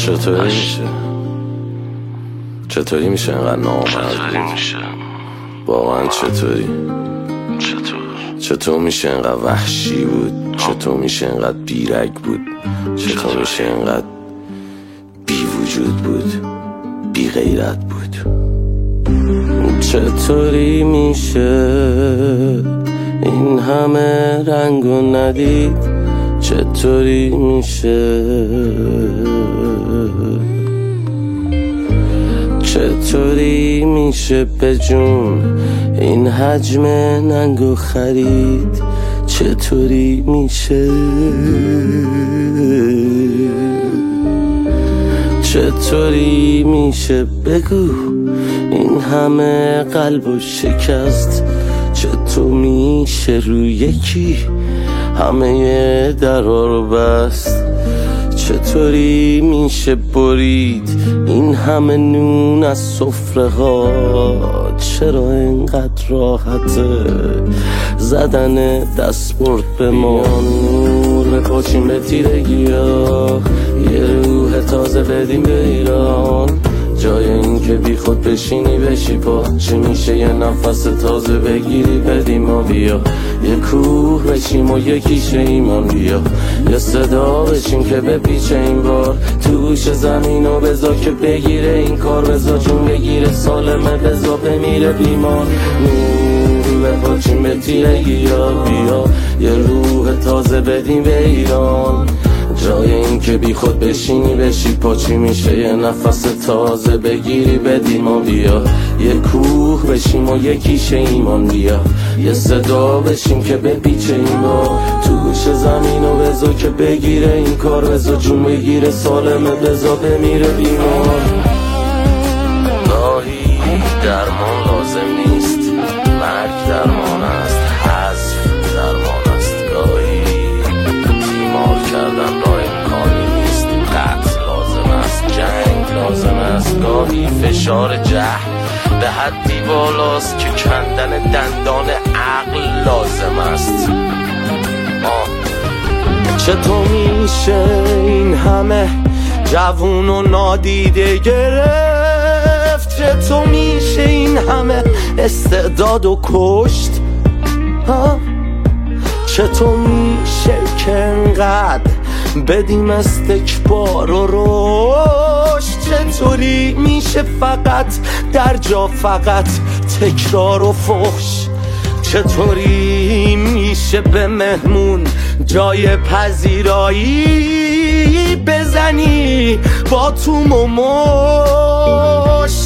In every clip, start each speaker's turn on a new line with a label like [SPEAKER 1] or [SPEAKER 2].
[SPEAKER 1] چطوری میشه اینقدر نامرد بود؟ واقعا چطور میشه اینقدر وحشی بود؟ چطور میشه اینقدر بیرگ بود؟ چطور میشه اینقدر بی وجود بود؟ بی غیرت بود؟ چطوری میشه این همه رنگو ندید؟ چطوری میشه چطوری میشه به جون این حجم ننگو خرید؟ چطوری میشه چطوری میشه بگو این همه قلبو شکست؟ چطور میشه روی یکی همه درها رو بست؟ چطوری میشه برید این همه نون از سفره ها؟ چرا اینقدر راحته زدن دستبرد به ما؟ نور بپاچیم به تیرگی ها، یه روح تازه بدیم به ایران. جای این که بی خود بشینی بشی پا، چی میشه یه نفس تازه بگیری بدیم و بیا. یه کوه بشیم و یکیشه ایمان بیا، یه صدا بشیم که بپیچه این بار توش زمین و بزا که بگیره این کار. بزا جون بگیره سالمه، بزا بمیره بیمار. نور بپاچیم به تیرگی ها، بیا یه روح تازه بدیم به ایران. جای این که بی خود بشینی بشی پا، چی میشه یه نفس تازه بگیری بدیم و بیا. یه کوه بشیم و یکیشه ایمان بیا، یه صدا بشیم که بپیچه این با توش زمین و بزا که بگیره این کار. بزا جون بگیره سالمه، بزا بمیره بیمار. گاهی درمان لازم نیست، مرگ درمان است، حذف درمان است. گاهی بیمار کردن راه امکانی نیست، قتل لازم است، جنگ لازم است. گاهی فشار جهل به حدی بالاست که کندن دندان عقل لازم است. چطور میشه این همه جوون و نادیده گرفت؟ چطور میشه این همه استعداد و کشت؟ چطور میشه که انقدر بدیم استکبار و رشد؟ چطوری میشه فقط در جا فقط تکرار و فحش؟ چطوری میشه به مهمون جای پذیرایی بزنی با توم و مشت؟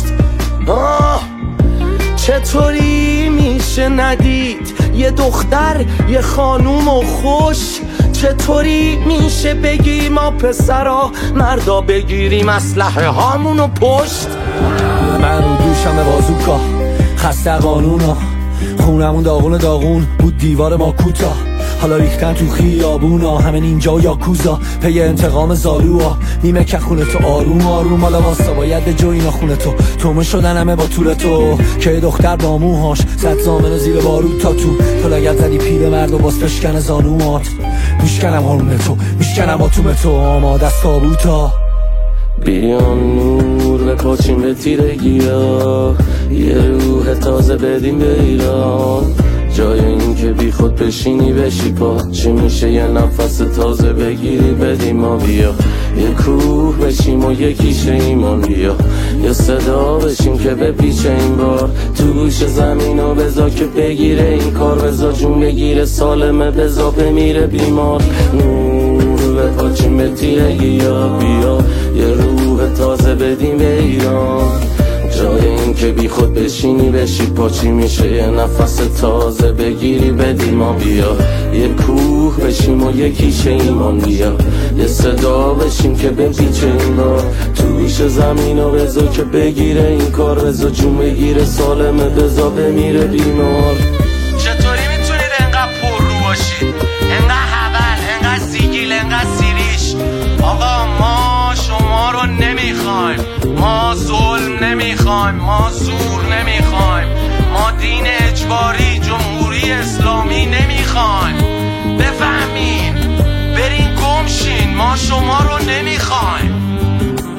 [SPEAKER 1] چطوری میشه ندید یه دختر یه خانوم و خوش؟ چطوری میشه بگی ما پسرا مردا بگیریم اسلحه هامونو پشت؟
[SPEAKER 2] من رو دوشم بازوکا خسته قانونا، خونمون داغون بود دیوار ما کوتاه. حالا ریختن تو خیابونا همین اینجا یا کوزا، پی انتقام زالوها نیمه که خونه تو آروم آروم. حالا واسه باید به جو اینا خونه تو تومه شدن همه با طول تو، که دختر با موهاش زد زامن و زیر بارود تا تو لگت زدی پیر مرد و باز بشکن زانومات. میشکنم هارون تو، میشکنم آتوم تو، آماده است تابوتا.
[SPEAKER 1] بیان نور بپاچیم به تیرگی ها، یه روح تازه بدیم به ایران. جای این که بی خود بشینی بشی پا، چی میشه یه نفس تازه بگیری بدیم و بیا. یه کوه بشیم و یکیشه ایمان بیا، یه صدا بشیم که بپیچه این بار توش زمین و بزا که بگیره این کار. بزا جون بگیره سالمه، بزا بمیره بیمار. نور بپاچیم به تیرگی ها، بیا یه روح تازه بدیم به ایران. جای این که بی خود بشینی بشی پا، چی میشه یه نفس تازه بگیری بدیم و بیا. یه کوه بشیم و یکیشه ایمان بیا، یه صدا بشیم که بپیچه این بار توش زمین و بزا که بگیره این کار. بزا جون بگیره سالمه، بزا بمیره بیمار.
[SPEAKER 3] چطوری میتونید انقدر پر رو باشید، انقدر حول، انقدر سیگیل، انقدر سیریش؟ آقا ما شما رو نمیخوایم، ما ظلم نمیخوایم، ما زور نمیخوایم، ما دین اجباری جمهوری اسلامی نمیخوایم. بفهمین، برین گمشین، ما شما رو نمیخوایم.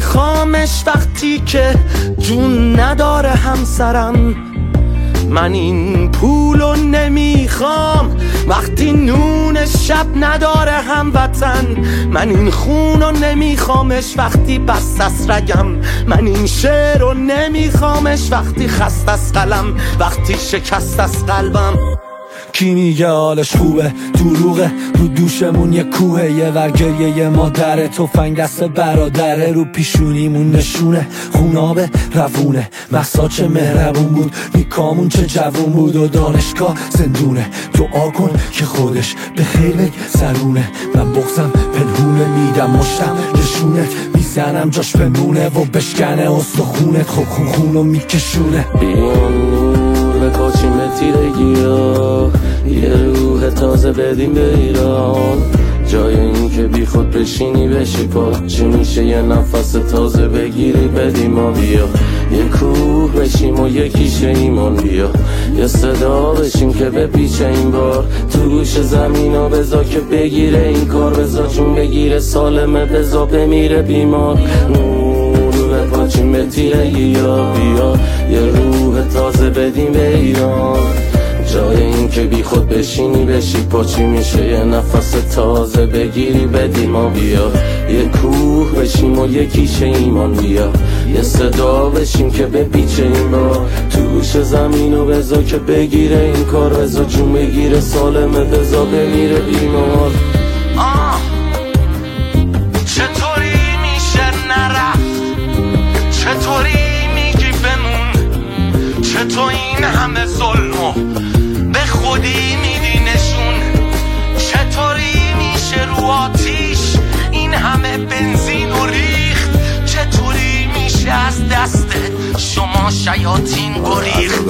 [SPEAKER 1] نمیخوامش وقتی که جون نداره همسرم. من این پولو نمیخوام وقتی نون شب نداره هموطن. من این خونو نمیخوامش وقتی بست از رگم. من این شعرو نمیخوامش وقتی خست از قلم، وقتی شکست از قلبم.
[SPEAKER 2] کی میگه حالش خوبه؟ دروغه، رو دوشمون یه کوهه، یه ورگریه یه مادره، تفنگ دست برادره، رو پیشونیمون نشونه خونابه روونه. محسا چه مهربون بود، میکامون چه جوون بود، و دانشگاه زندونه. دعا کن که خودش به خیر سرونه. من بغزم پنهونه، میدم مشتم نشونت، میزنم جاش بمونه و بشکنه استخونت. خب خونو میکشونه.
[SPEAKER 1] بکاشیم به تیرگی ها، یه روح تازه بدیم به ایران. جای این که بی خود بشینی بشی پا، چی میشه یه نفس تازه بگیری بدیم ما. بیا یه کوه بشیم و یکیش ایمان. بیا یه صدا بشیم که بپیچه این بار تو گوش زمین ها. بزا که بگیره این کار، بزا چون بگیره سالمه، بزا بمیره بیمار. بپاچیم به تیرگی ها، بیا یه روح تازه بدیم به ایران. جای این که بی خود بشینی بشی پا، چی میشه یه نفس تازه بگیری بدیم ما. بیا یه کوه بشیم و یکیش ایمان. بیا یه صدا بشیم که بپیچه این بار تو گوش زمین و بزا که بگیره این کار، بزا جون بگیره سالمه، بزا بمیره بیمار.
[SPEAKER 3] چطوری میشه نرفت؟ چطوری میگی بمون؟ چطور این همه ظلمو به خودی میدی نشون؟ چطوری میشه رو آتیش این همه بنزین و ریخت؟ چطوری میشه از دست شما شیاطین گریخت؟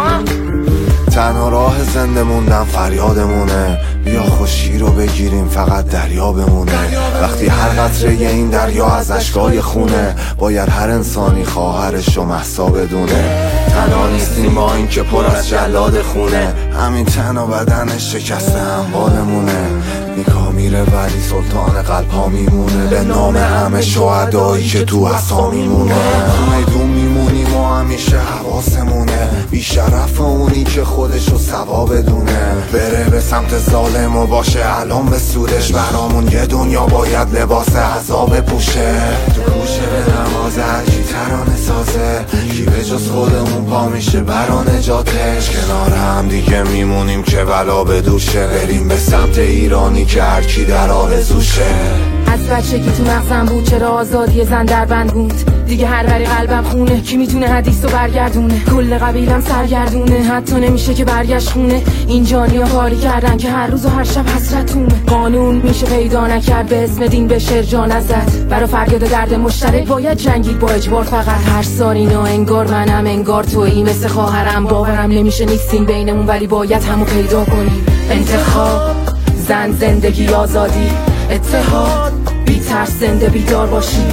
[SPEAKER 4] تنها راه زنده موندن فریادمونه. بیا خوشی رو بگیریم فقط دریا بمونه. وقتی هر قطره این دریا از اشکای خونه، باید هر انسانی خواهرش و مهسا بدونه. تنها نیستیم با این که پر از جلاد خونه، همین تن و بدنش شکسته هموالمونه. نیکا میره ولی سلطان قلب ها میمونه، به نام همه شهدایی که تو عصا میمونه. میدون میمونیم و همیشه حواسمونه، بیشرف اونی که خودشو سوا بدونه. بره به سمت ظالم و باشه الان به سودش، برامون یه دنیا باید لباس عذاب پوشه. تو کوشه به نمازه هرکی ترانه سازه، کی به جز خودمون پا میشه برا نجاتش. کنار هم دیگه میمونیم که بلا به دوشه، بریم به سمت ایرانی که هرکی در آرزوشه.
[SPEAKER 5] از بچگی تو مغزم بود چرا آزادی زن در بند بود، دیگه هر بری قلبم خونه. کی میتونه حدیثو برگردونه؟ کل قبیلم سرگردونه، حتی نمیشه که برگشت خونه. این جانیا کاری کردن که هر روز و هر شب حسرتونه. قانون میشه پیدا نکرد به اسم دین بشه جان ازت. برا فریاد درد مشترک باید جنگید با اجبار فقط. هر سال اینا انگار منم انگار تویی، مثل خواهرم باورم نمیشه نیستیم بینمون ولی باید همو پیدا کنیم. انتخاب، زن، زندگی، آزادی، اتحاد، بی ترس زنده بیدار باشی.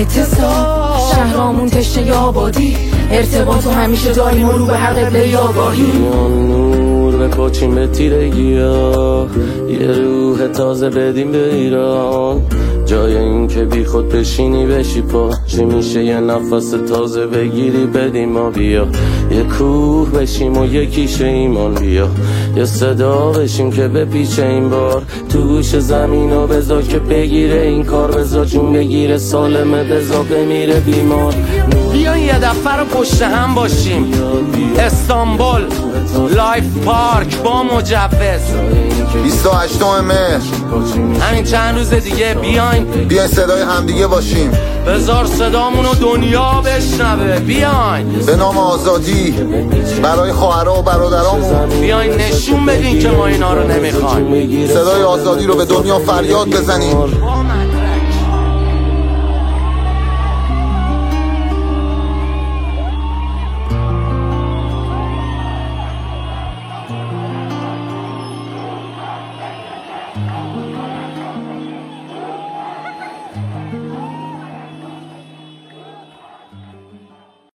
[SPEAKER 5] اتصال، شهرامون تشنه آبادی، ارتباط و همیشه داریم و رو به هر قبله آگاهی.
[SPEAKER 1] نور بپاچیم به تیرگی ها، یه روح تازه بدیم به ایران. جای این که بی خود بشینی بشی پا، چی میشه یه نفس تازه بگیری بدیم ما. بیا یه کوه بشیم و یکیش ایمان. بیا یه صدا بشیم که بپیچه این بار تو گوش زمین و بزا که بگیره این کار، بزا جون بگیره سالمه، بزا بمیره بیمار.
[SPEAKER 3] بیاین یه دفعه رو پشت هم باشیم، استانبول لایف پارک با مجوز
[SPEAKER 4] 28 مهر،
[SPEAKER 3] همین چند روز دیگه بیاین
[SPEAKER 4] صدای همدیگه باشیم.
[SPEAKER 3] بذار صدامونو دنیا بشنوه. بیاین
[SPEAKER 4] به نام آزادی برای خواهرها و برادرامون،
[SPEAKER 3] بیاین نشون بدین که ما اینا رو نمیخوایم.
[SPEAKER 4] صدای آزادی رو به دنیا فریاد بزنیم.